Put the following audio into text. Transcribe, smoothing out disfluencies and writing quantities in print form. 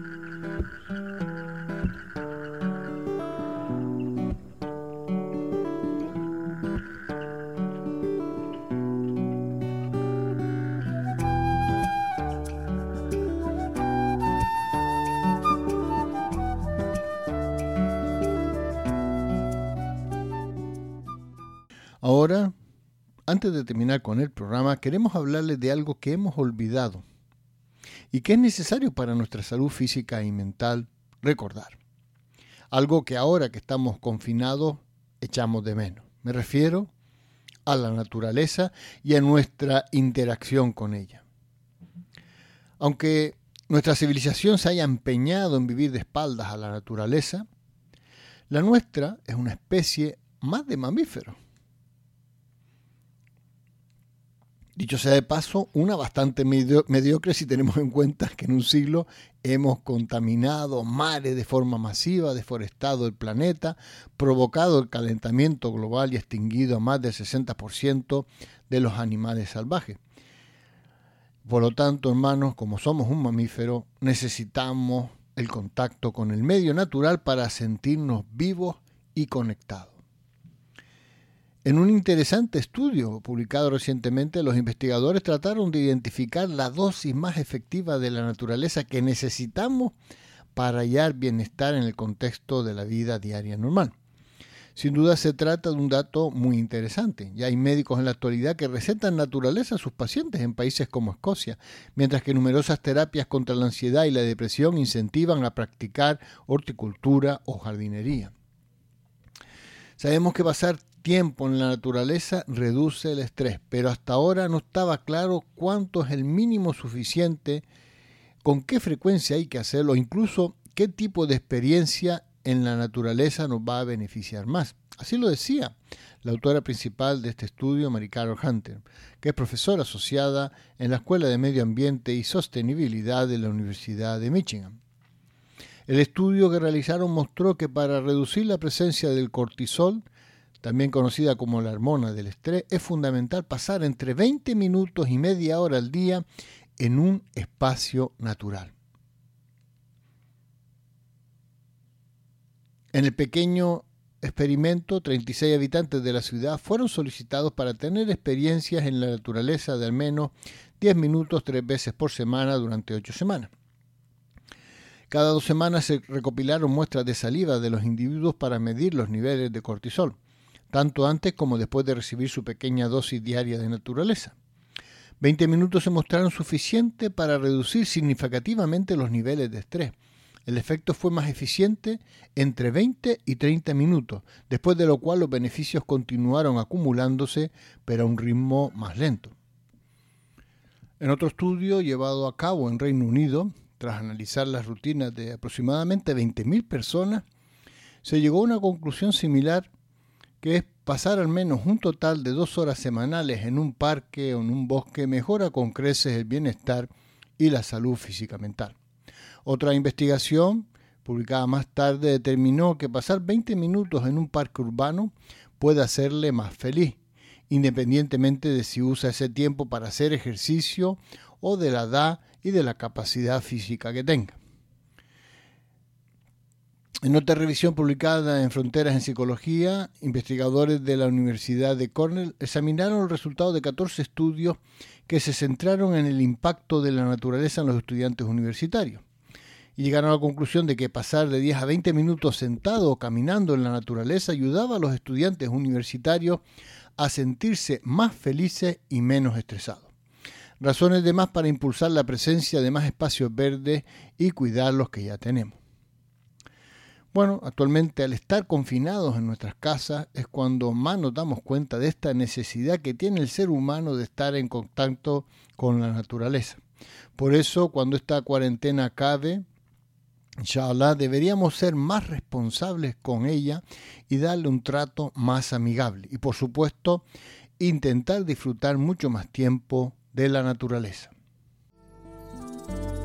Ahora, antes de terminar con el programa, queremos hablarles de algo que hemos olvidado y que es necesario para nuestra salud física y mental recordar. Algo que ahora que estamos confinados echamos de menos. Me refiero a la naturaleza y a nuestra interacción con ella. Aunque nuestra civilización se haya empeñado en vivir de espaldas a la naturaleza, la nuestra es una especie más de mamífero. Dicho sea de paso, una bastante mediocre si tenemos en cuenta que en un siglo hemos contaminado mares de forma masiva, deforestado el planeta, provocado el calentamiento global y extinguido a más del 60% de los animales salvajes. Por lo tanto, hermanos, como somos un mamífero, necesitamos el contacto con el medio natural para sentirnos vivos y conectados. En un interesante estudio publicado recientemente, los investigadores trataron de identificar la dosis más efectiva de la naturaleza que necesitamos para hallar bienestar en el contexto de la vida diaria normal. Sin duda se trata de un dato muy interesante. Ya hay médicos en la actualidad que recetan naturaleza a sus pacientes en países como Escocia, mientras que numerosas terapias contra la ansiedad y la depresión incentivan a practicar horticultura o jardinería. Sabemos que pasar tiempo en la naturaleza reduce el estrés, pero hasta ahora no estaba claro cuánto es el mínimo suficiente, con qué frecuencia hay que hacerlo, incluso qué tipo de experiencia en la naturaleza nos va a beneficiar más. Así lo decía la autora principal de este estudio, Mary Carol Hunter, que es profesora asociada en la Escuela de Medio Ambiente y Sostenibilidad de la Universidad de Michigan. El estudio que realizaron mostró que para reducir la presencia del cortisol, también conocida como la hormona del estrés, es fundamental pasar entre 20 minutos y media hora al día en un espacio natural. En el pequeño experimento, 36 habitantes de la ciudad fueron solicitados para tener experiencias en la naturaleza de al menos 10 minutos 3 veces por semana durante 8 semanas. Cada 2 semanas se recopilaron muestras de saliva de los individuos para medir los niveles de cortisol, tanto antes como después de recibir su pequeña dosis diaria de naturaleza. 20 minutos se mostraron suficientes para reducir significativamente los niveles de estrés. El efecto fue más eficiente entre 20 y 30 minutos, después de lo cual los beneficios continuaron acumulándose, pero a un ritmo más lento. En otro estudio llevado a cabo en Reino Unido, tras analizar las rutinas de aproximadamente 20.000 personas, se llegó a una conclusión similar, que es pasar al menos un total de 2 horas semanales en un parque o en un bosque mejora con creces el bienestar y la salud física mental. Otra investigación, publicada más tarde, determinó que pasar 20 minutos en un parque urbano puede hacerle más feliz, independientemente de si usa ese tiempo para hacer ejercicio o de la edad y de la capacidad física que tenga. En otra revisión publicada en Fronteras en Psicología, investigadores de la Universidad de Cornell examinaron los resultados de 14 estudios que se centraron en el impacto de la naturaleza en los estudiantes universitarios. Y llegaron a la conclusión de que pasar de 10 a 20 minutos sentado o caminando en la naturaleza ayudaba a los estudiantes universitarios a sentirse más felices y menos estresados. Razones de más para impulsar la presencia de más espacios verdes y cuidar los que ya tenemos. Bueno, actualmente al estar confinados en nuestras casas es cuando más nos damos cuenta de esta necesidad que tiene el ser humano de estar en contacto con la naturaleza. Por eso, cuando esta cuarentena acabe, inshallah, deberíamos ser más responsables con ella y darle un trato más amigable. Y por supuesto, intentar disfrutar mucho más tiempo de la naturaleza.